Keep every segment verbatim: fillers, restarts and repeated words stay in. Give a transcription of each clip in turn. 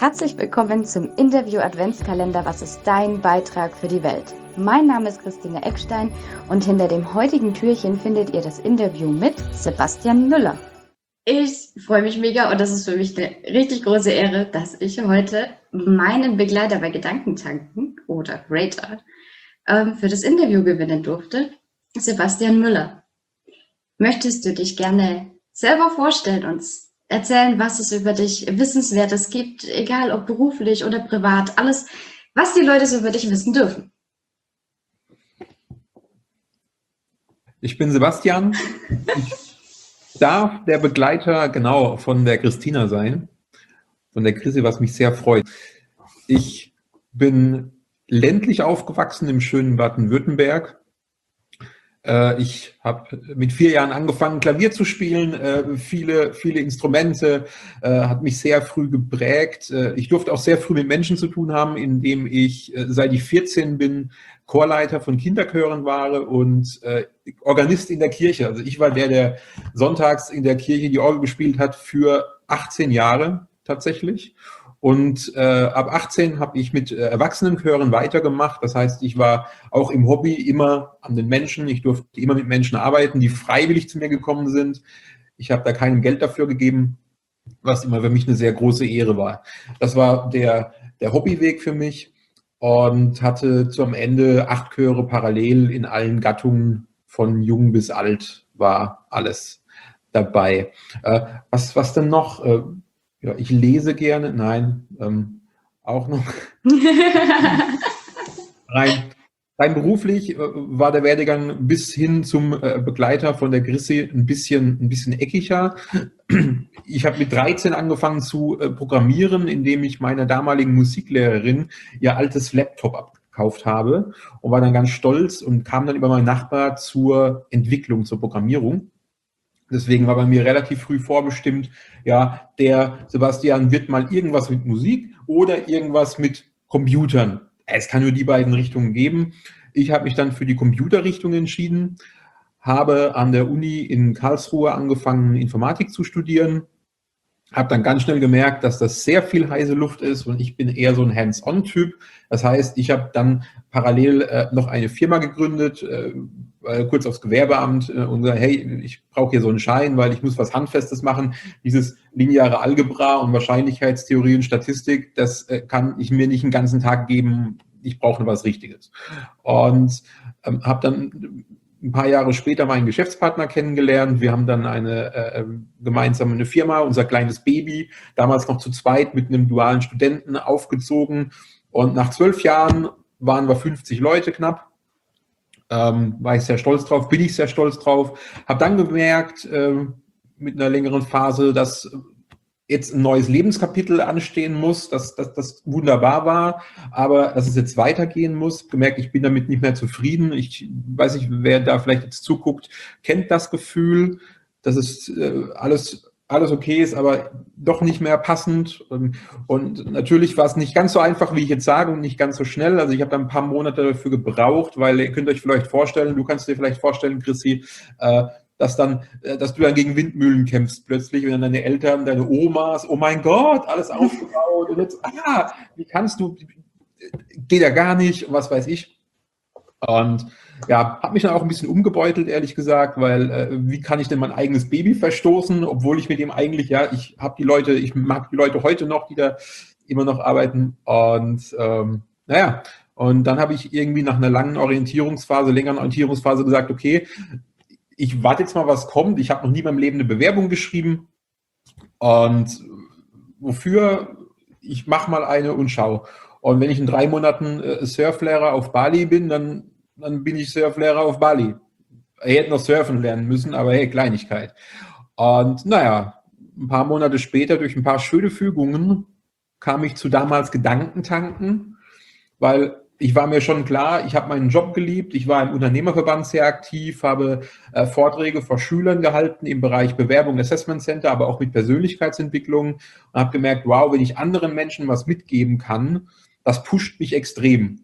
Herzlich willkommen zum Interview Adventskalender. Was ist dein Beitrag für die Welt? Mein Name ist Christine Eckstein und hinter dem heutigen Türchen findet ihr das Interview mit Sebastian Müller. Ich freue mich mega und das ist für mich eine richtig große Ehre, dass ich heute meinen Begleiter bei Gedankentanken oder Greater ähm, für das Interview gewinnen durfte, Sebastian Müller. Möchtest du dich gerne selber vorstellen und erzählen, was es über dich Wissenswertes gibt, egal ob beruflich oder privat, alles, was die Leute so über dich wissen dürfen? Ich bin Sebastian. Ich darf der Begleiter genau von der Christina sein, von der Chrissy, was mich sehr freut. Ich bin ländlich aufgewachsen im schönen Baden-Württemberg. Ich habe mit vier Jahren angefangen, Klavier zu spielen, viele, viele Instrumente, hat mich sehr früh geprägt. Ich durfte auch sehr früh mit Menschen zu tun haben, indem ich, seit ich vierzehn bin, Chorleiter von Kinderchören war und Organist in der Kirche. Also ich war der, der sonntags in der Kirche die Orgel gespielt hat für achtzehn Jahre tatsächlich. Und äh, ab achtzehn habe ich mit äh, Erwachsenenchören weitergemacht. Das heißt, ich war auch im Hobby immer an den Menschen. Ich durfte immer mit Menschen arbeiten, die freiwillig zu mir gekommen sind. Ich habe da keinem Geld dafür gegeben, was immer für mich eine sehr große Ehre war. Das war der, der Hobbyweg für mich und hatte zum Ende acht Chöre parallel in allen Gattungen, von jung bis alt war alles dabei. Äh, was, was denn noch? Äh, Ja, ich lese gerne, nein, ähm, auch noch. rein, rein beruflich äh, war der Werdegang bis hin zum äh, Begleiter von der Chrissy ein bisschen, ein bisschen eckiger. Ich habe mit dreizehn angefangen zu äh, programmieren, indem ich meiner damaligen Musiklehrerin ihr altes Laptop abgekauft habe und war dann ganz stolz und kam dann über meinen Nachbar zur Entwicklung, zur Programmierung. Deswegen war bei mir relativ früh vorbestimmt, ja, der Sebastian wird mal irgendwas mit Musik oder irgendwas mit Computern. Es kann nur die beiden Richtungen geben. Ich habe mich dann für die Computerrichtung entschieden, habe an der Uni in Karlsruhe angefangen, Informatik zu studieren, habe dann ganz schnell gemerkt, dass das sehr viel heiße Luft ist und ich bin eher so ein Hands-on-Typ. Das heißt, ich habe dann parallel äh, noch eine Firma gegründet, äh, kurz aufs Gewerbeamt äh, und gesagt, hey, ich brauche hier so einen Schein, weil ich muss was Handfestes machen. Dieses lineare Algebra und Wahrscheinlichkeitstheorie und Statistik, das äh, kann ich mir nicht den ganzen Tag geben. Ich brauche was Richtiges. Und ähm, habe dann ein paar Jahre später meinen Geschäftspartner kennengelernt. Wir haben dann eine äh, gemeinsame eine Firma, unser kleines Baby, damals noch zu zweit mit einem dualen Studenten aufgezogen. Und nach zwölf Jahren waren wir fünfzig Leute knapp. Ähm, war ich sehr stolz drauf, bin ich sehr stolz drauf. Habe dann gemerkt, äh, mit einer längeren Phase, dass jetzt ein neues Lebenskapitel anstehen muss, dass das wunderbar war, aber dass es jetzt weitergehen muss. Gemerkt, ich bin damit nicht mehr zufrieden. Ich weiß nicht, wer da vielleicht jetzt zuguckt, kennt das Gefühl, dass es äh, alles, alles okay ist, aber doch nicht mehr passend. Und, und natürlich war es nicht ganz so einfach, wie ich jetzt sage, und nicht ganz so schnell. Also ich habe da ein paar Monate dafür gebraucht, weil ihr könnt euch vielleicht vorstellen, du kannst dir vielleicht vorstellen, Chrissy, äh, dass dann, dass du dann gegen Windmühlen kämpfst plötzlich, wenn dann deine Eltern, deine Omas, oh mein Gott, alles aufgebaut und jetzt, ah, wie kannst du, geht ja gar nicht, und was weiß ich. Und ja, habe mich dann auch ein bisschen umgebeutelt, ehrlich gesagt, weil äh, wie kann ich denn mein eigenes Baby verstoßen, obwohl ich mit dem eigentlich, ja, ich habe die Leute, ich mag die Leute heute noch, die da immer noch arbeiten und ähm, naja, und dann habe ich irgendwie nach einer langen Orientierungsphase, längeren Orientierungsphase gesagt, okay, ich warte jetzt mal, was kommt. Ich habe noch nie in meinem Leben eine Bewerbung geschrieben. Und wofür? Ich mache mal eine und schau. Und wenn ich in drei Monaten äh, Surflehrer auf Bali bin, dann, dann bin ich Surflehrer auf Bali. Ich hätte noch surfen lernen müssen, aber hey, Kleinigkeit. Und naja, ein paar Monate später, durch ein paar schöne Fügungen, kam ich zu damals Gedankentanken, weil ich war mir schon klar, ich habe meinen Job geliebt, ich war im Unternehmerverband sehr aktiv, habe äh, Vorträge vor Schülern gehalten im Bereich Bewerbung, Assessment Center, aber auch mit Persönlichkeitsentwicklung und habe gemerkt, wow, wenn ich anderen Menschen was mitgeben kann, das pusht mich extrem.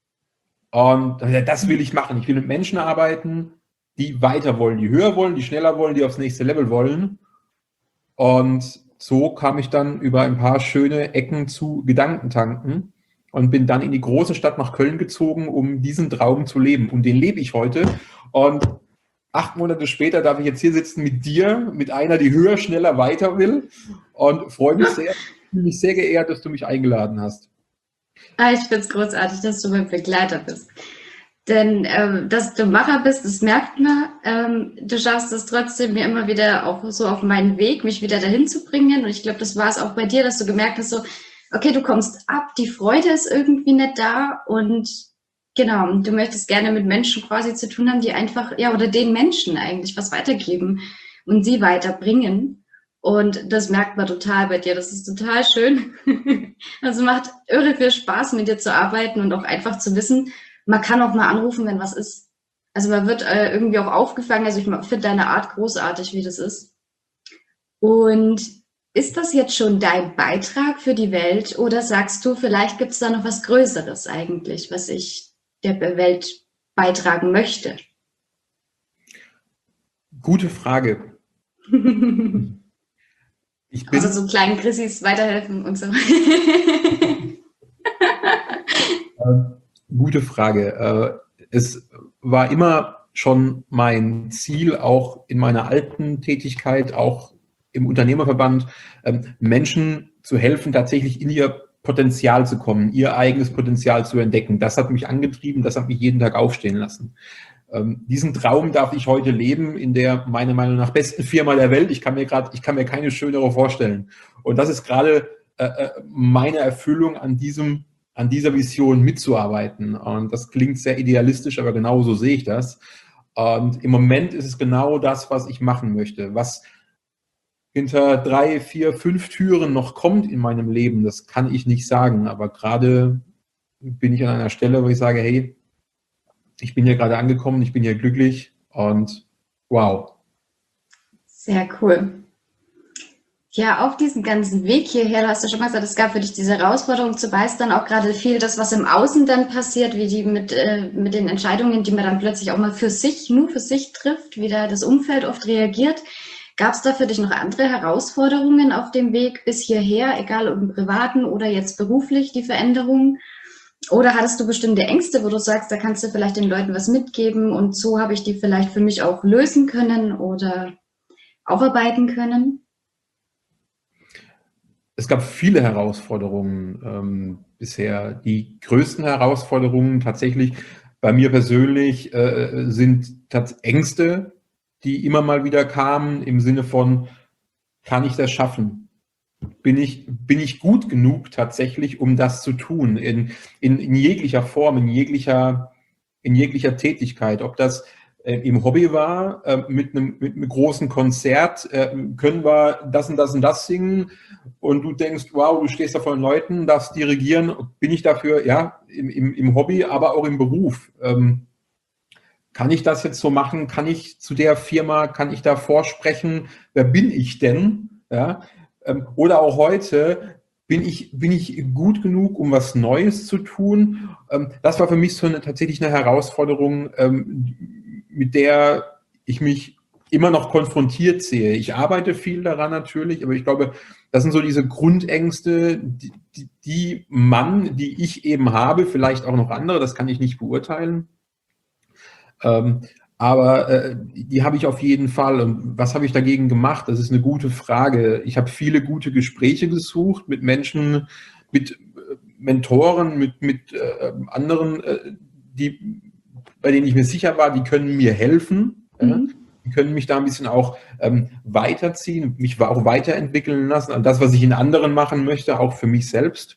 Und das will ich machen. Ich will mit Menschen arbeiten, die weiter wollen, die höher wollen, die schneller wollen, die aufs nächste Level wollen. Und so kam ich dann über ein paar schöne Ecken zu Gedankentanken und bin dann in die große Stadt nach Köln gezogen, um diesen Traum zu leben. Und den lebe ich heute. Und acht Monate später darf ich jetzt hier sitzen mit dir, mit einer, die höher, schneller, weiter will. Und freue mich sehr, fühle mich sehr geehrt, dass du mich eingeladen hast. Ah, ich finde es großartig, dass du mein Begleiter bist. Denn ähm, dass du Macher bist, das merkt man. Ähm, du schaffst es trotzdem, mir immer wieder auch so auf meinen Weg, mich wieder dahin zu bringen. Und ich glaube, das war es auch bei dir, dass du gemerkt hast, so, okay, du kommst ab, die Freude ist irgendwie nicht da und genau, du möchtest gerne mit Menschen quasi zu tun haben, die einfach, ja, oder den Menschen eigentlich was weitergeben und sie weiterbringen. Und das merkt man total bei dir. Das ist total schön. Also macht irre viel Spaß, mit dir zu arbeiten und auch einfach zu wissen, man kann auch mal anrufen, wenn was ist. Also man wird äh, irgendwie auch aufgefangen. Also ich finde deine Art großartig, wie das ist. Und ist das jetzt schon dein Beitrag für die Welt oder sagst du, vielleicht gibt es da noch was Größeres eigentlich, was ich der Welt beitragen möchte? Gute Frage. Ich bin, also so kleinen Chrissys weiterhelfen und so. Gute Frage. Es war immer schon mein Ziel, auch in meiner alten Tätigkeit, auch im Unternehmerverband, Menschen zu helfen, tatsächlich in ihr Potenzial zu kommen, ihr eigenes Potenzial zu entdecken. Das hat mich angetrieben, das hat mich jeden Tag aufstehen lassen. Diesen Traum darf ich heute leben in der meiner Meinung nach besten Firma der Welt. Ich kann mir gerade, ich kann mir keine schönere vorstellen. Und das ist gerade meine Erfüllung an diesem an dieser Vision mitzuarbeiten. Und das klingt sehr idealistisch, aber genau so sehe ich das. Und im Moment ist es genau das, was ich machen möchte. Was hinter drei, vier, fünf Türen noch kommt in meinem Leben, das kann ich nicht sagen. Aber gerade bin ich an einer Stelle, wo ich sage, hey, ich bin hier gerade angekommen, ich bin hier glücklich und wow. Sehr cool. Ja, auf diesen ganzen Weg hierher, du hast ja schon mal gesagt, es gab für dich diese Herausforderung, zu weißt dann auch gerade viel das, was im Außen dann passiert, wie die mit, äh, mit den Entscheidungen, die man dann plötzlich auch mal für sich, nur für sich trifft, wie da das Umfeld oft reagiert. Gab es da für dich noch andere Herausforderungen auf dem Weg bis hierher, egal ob im Privaten oder jetzt beruflich, die Veränderungen? Oder hattest du bestimmte Ängste, wo du sagst, da kannst du vielleicht den Leuten was mitgeben und so habe ich die vielleicht für mich auch lösen können oder aufarbeiten können? Es gab viele Herausforderungen ähm, bisher. Die größten Herausforderungen tatsächlich bei mir persönlich äh, sind Ängste, die immer mal wieder kamen im Sinne von, kann ich das schaffen? Bin ich, bin ich gut genug tatsächlich, um das zu tun? In, in, in jeglicher Form, in jeglicher, in jeglicher Tätigkeit. Ob das äh, im Hobby war, äh, mit, einem, mit einem großen Konzert, äh, können wir das und das und das singen und du denkst, wow, du stehst da vor den Leuten, darfst dirigieren, bin ich dafür, ja, im, im, im Hobby, aber auch im Beruf. Ähm, kann ich das jetzt so machen? Kann ich zu der Firma, kann ich da vorsprechen? Wer bin ich denn? Ja, ähm, oder auch heute, bin ich, bin ich gut genug, um was Neues zu tun? Ähm, das war für mich so eine, tatsächlich eine Herausforderung, ähm, mit der ich mich immer noch konfrontiert sehe. Ich arbeite viel daran natürlich, aber ich glaube, das sind so diese Grundängste, die, die, die man, die ich eben habe, vielleicht auch noch andere, das kann ich nicht beurteilen. Ähm, aber äh, die habe ich auf jeden Fall. Und was habe ich dagegen gemacht? Das ist eine gute Frage. Ich habe viele gute Gespräche gesucht mit Menschen, mit Mentoren, mit, mit äh, anderen, äh, die, bei denen ich mir sicher war, die können mir helfen. Mhm. Ja? Die können mich da ein bisschen auch ähm, weiterziehen, mich auch weiterentwickeln lassen. Also das, was ich in anderen machen möchte, auch für mich selbst.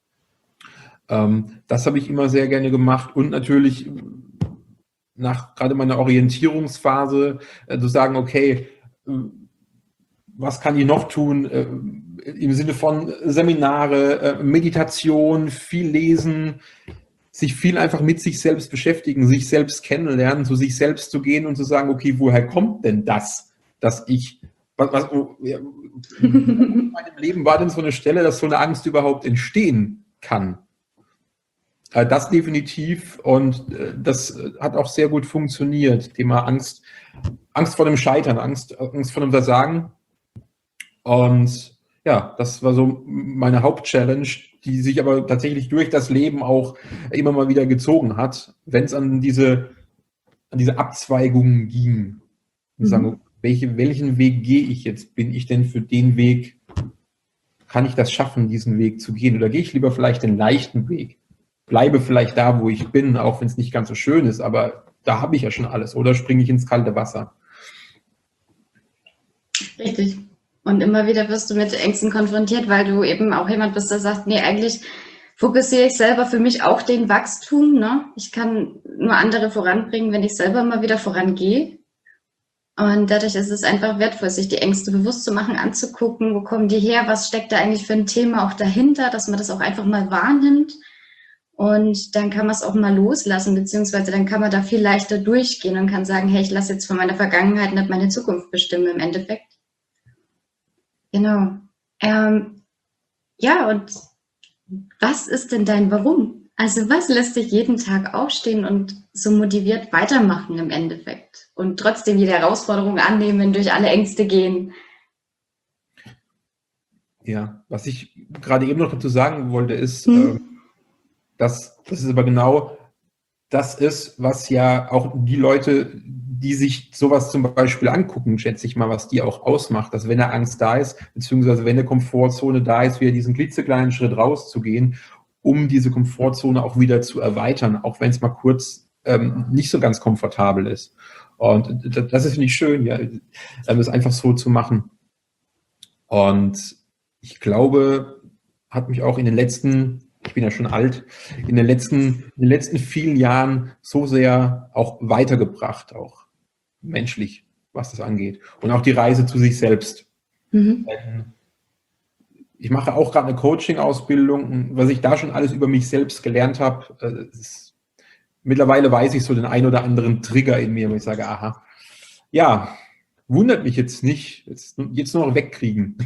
Ähm, das habe ich immer sehr gerne gemacht. Und natürlich nach gerade meiner Orientierungsphase äh, zu sagen, okay, äh, was kann ich noch tun? Äh, im Sinne von Seminare, äh, Meditation, viel lesen, sich viel einfach mit sich selbst beschäftigen, sich selbst kennenlernen, zu sich selbst zu gehen und zu sagen, okay, woher kommt denn das, dass ich, was, was ja, in meinem Leben war denn so eine Stelle, dass so eine Angst überhaupt entstehen kann? Äh, das definitiv und äh, das hat auch sehr gut funktioniert. Thema Angst, Angst vor dem Scheitern, Angst, Angst vor dem Versagen und ja, das war so meine Hauptchallenge, die sich aber tatsächlich durch das Leben auch immer mal wieder gezogen hat, wenn es an diese, an diese Abzweigungen ging. Und Mhm. sagen, welche, welchen Weg gehe ich jetzt? Bin ich denn für den Weg, kann ich das schaffen, diesen Weg zu gehen? Oder gehe ich lieber vielleicht den leichten Weg? Bleibe vielleicht da, wo ich bin, auch wenn es nicht ganz so schön ist, aber da habe ich ja schon alles. Oder springe ich ins kalte Wasser? Richtig. Und immer wieder wirst du mit Ängsten konfrontiert, weil du eben auch jemand bist, der sagt, nee, eigentlich fokussiere ich selber für mich auch den Wachstum. Ne? Ich kann nur andere voranbringen, wenn ich selber immer wieder vorangehe. Und dadurch ist es einfach wertvoll, sich die Ängste bewusst zu machen, anzugucken, wo kommen die her, was steckt da eigentlich für ein Thema auch dahinter, dass man das auch einfach mal wahrnimmt. Und dann kann man es auch mal loslassen, beziehungsweise dann kann man da viel leichter durchgehen und kann sagen, hey, ich lasse jetzt von meiner Vergangenheit nicht meine Zukunft bestimmen im Endeffekt. Genau. Ähm, ja, und was ist denn dein Warum? Also was lässt dich jeden Tag aufstehen und so motiviert weitermachen im Endeffekt und trotzdem jede Herausforderung annehmen, durch alle Ängste gehen? Ja, was ich gerade eben noch dazu sagen wollte, ist, Hm. äh, dass das ist aber genau das ist, was ja auch die Leute, die sich sowas zum Beispiel angucken, schätze ich mal, was die auch ausmacht, dass wenn eine Angst da ist, beziehungsweise wenn eine Komfortzone da ist, wieder diesen klitzekleinen Schritt rauszugehen, um diese Komfortzone auch wieder zu erweitern, auch wenn es mal kurz ähm, nicht so ganz komfortabel ist. Und das ist nicht schön, ja, das einfach so zu machen. Und ich glaube, hat mich auch in den letzten, ich bin ja schon alt, in den letzten, in den letzten vielen Jahren so sehr auch weitergebracht, auch menschlich, was das angeht. Und auch die Reise zu sich selbst. Mhm. Ich mache auch gerade eine Coaching-Ausbildung, was ich da schon alles über mich selbst gelernt habe. Ist, mittlerweile weiß ich so den ein oder anderen Trigger in mir, wo ich sage, aha, ja, wundert mich jetzt nicht, jetzt, jetzt nur noch wegkriegen.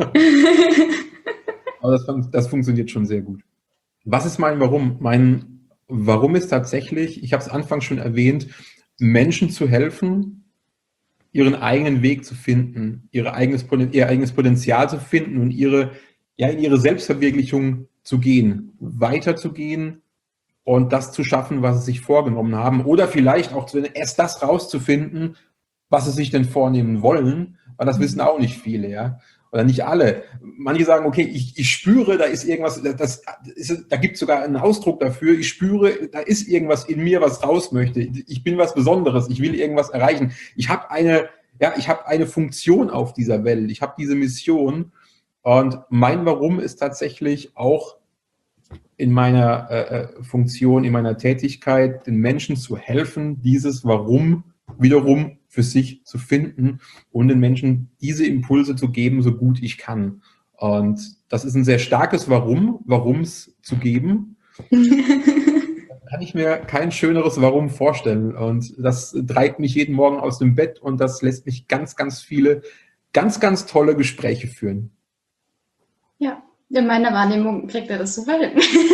Aber das, das funktioniert schon sehr gut. Was ist mein Warum? Mein Warum ist tatsächlich, ich habe es anfangs schon erwähnt, Menschen zu helfen, ihren eigenen Weg zu finden, ihre eigenes, ihr eigenes Potenzial zu finden und ihre, ja, in ihre Selbstverwirklichung zu gehen, weiterzugehen und das zu schaffen, was sie sich vorgenommen haben. Oder vielleicht auch erst das rauszufinden, was sie sich denn vornehmen wollen, weil das wissen auch nicht viele, ja. Oder nicht alle. Manche sagen, okay, ich, ich spüre, da ist irgendwas, das ist, da gibt es sogar einen Ausdruck dafür, ich spüre, da ist irgendwas in mir, was raus möchte. Ich bin was Besonderes, ich will irgendwas erreichen. Ich habe eine, ja, ich habe eine Funktion auf dieser Welt, ich habe diese Mission und mein Warum ist tatsächlich auch in meiner äh, Funktion, in meiner Tätigkeit, den Menschen zu helfen, dieses Warum wiederum für sich zu finden und den Menschen diese Impulse zu geben, so gut ich kann. Und das ist ein sehr starkes Warum, Warums zu geben. Da kann ich mir kein schöneres Warum vorstellen. Und das treibt mich jeden Morgen aus dem Bett und das lässt mich ganz, ganz viele, ganz, ganz tolle Gespräche führen. Ja, in meiner Wahrnehmung kriegt er das super hin.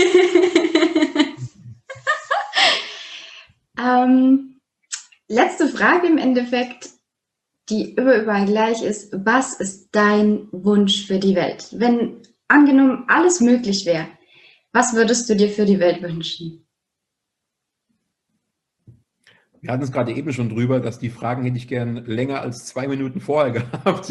ähm, Letzte Frage im Endeffekt, die überall gleich ist. Was ist dein Wunsch für die Welt? Wenn angenommen alles möglich wäre, was würdest du dir für die Welt wünschen? Wir hatten es gerade eben schon drüber, dass die Fragen hätte ich gern länger als zwei Minuten vorher gehabt.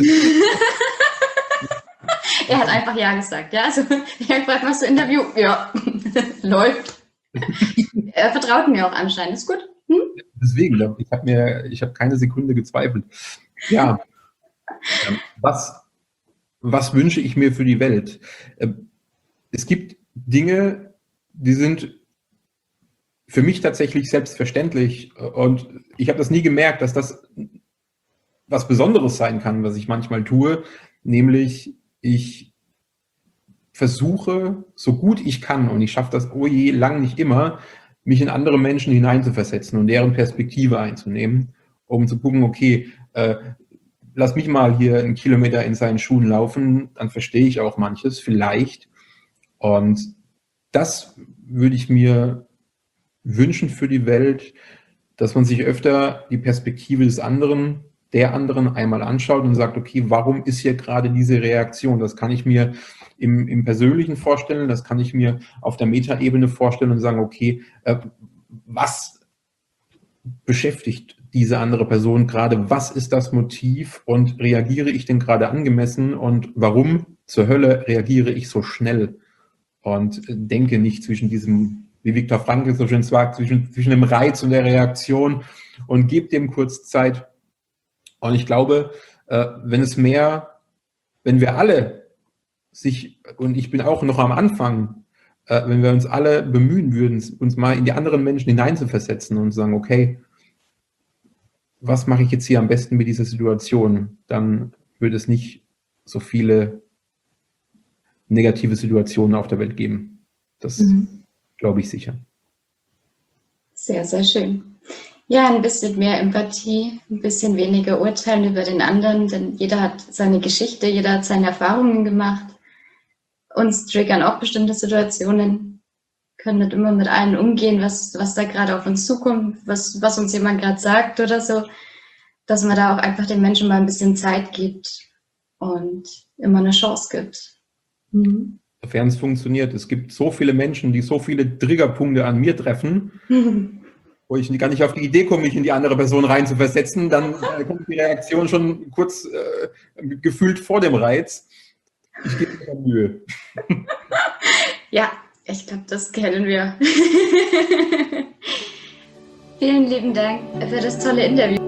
Er hat einfach Ja gesagt. Ja, also er hat gefragt, machst du Interview? Ja, läuft. Er vertraut mir auch anscheinend. Ist gut. Hm? Deswegen, ich habe mir, ich habe keine Sekunde gezweifelt. Ja, was, was wünsche ich mir für die Welt? Es gibt Dinge, die sind für mich tatsächlich selbstverständlich und ich habe das nie gemerkt, dass das was Besonderes sein kann, was ich manchmal tue, nämlich ich versuche, so gut ich kann, und ich schaffe das oh je lang nicht immer, mich in andere Menschen hineinzuversetzen und deren Perspektive einzunehmen, um zu gucken, okay, äh, lass mich mal hier einen Kilometer in seinen Schuhen laufen, dann verstehe ich auch manches, vielleicht. Und das würde ich mir wünschen für die Welt, dass man sich öfter die Perspektive des anderen, der anderen einmal anschaut und sagt, okay, warum ist hier gerade diese Reaktion? Das kann ich mir im, im Persönlichen vorstellen, das kann ich mir auf der Metaebene vorstellen und sagen, okay, äh, was beschäftigt diese andere Person gerade? Was ist das Motiv und reagiere ich denn gerade angemessen und warum zur Hölle reagiere ich so schnell? Und denke nicht zwischen diesem, wie Viktor Frankl so schön sagt, zwischen, zwischen dem Reiz und der Reaktion und gebe dem kurz Zeit. Und ich glaube, wenn es mehr, wenn wir alle sich, und ich bin auch noch am Anfang, wenn wir uns alle bemühen würden, uns mal in die anderen Menschen hineinzuversetzen und sagen, okay, was mache ich jetzt hier am besten mit dieser Situation, dann würde es nicht so viele negative Situationen auf der Welt geben. Das mhm. glaube ich sicher. Sehr, sehr schön. Ja, ein bisschen mehr Empathie, ein bisschen weniger urteilen über den anderen, denn jeder hat seine Geschichte, jeder hat seine Erfahrungen gemacht. Uns triggern auch bestimmte Situationen, können nicht immer mit allen umgehen, was, was da gerade auf uns zukommt, was, was uns jemand gerade sagt oder so, dass man da auch einfach den Menschen mal ein bisschen Zeit gibt und immer eine Chance gibt. Mhm. Sofern es funktioniert. Es gibt so viele Menschen, die so viele Triggerpunkte an mir treffen, mhm. wo ich gar nicht auf die Idee komme, mich in die andere Person rein zu versetzen, dann äh, kommt die Reaktion schon kurz äh, gefühlt vor dem Reiz. Ich gebe mir Mühe. Ja, ich glaube, das kennen wir. Vielen lieben Dank für das tolle Interview.